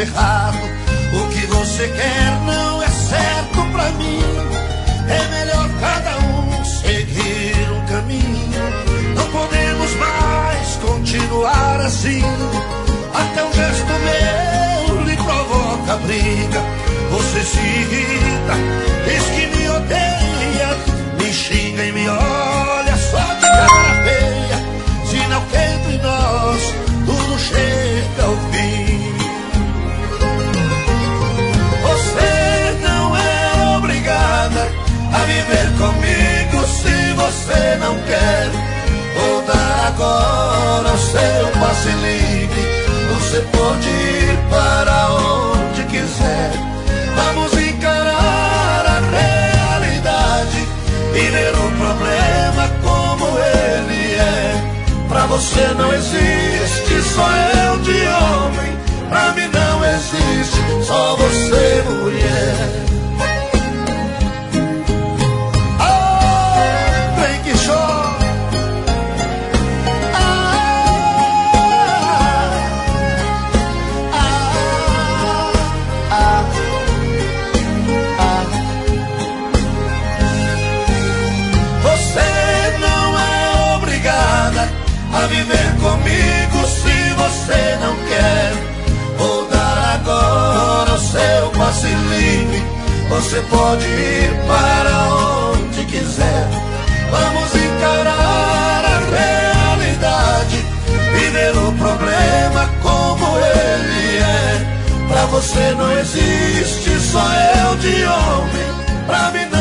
errado. O que você quer não é certo pra mim. É melhor cada um seguir um caminho. Não podemos mais continuar assim. Até um gesto meu lhe provoca briga. Você se irrita, diz que me odeia, me xinga e me olha só de cara feia. Sinal que entre nós tudo chega ao fim. Você não é obrigada a viver comigo se você não quer. Vou dar agora o seu passe livre. Você pode ir para onde quiser. Vamos encarar a realidade e ver o problema como ele é. Pra você não existe só eu de homem. Pra mim não existe só você, mulher. A viver comigo se você não quer. Vou dar agora o seu passe livre. Você pode ir para onde quiser. Vamos encarar a realidade e ver o problema como ele é. Pra você não existe só eu de homem. Pra mim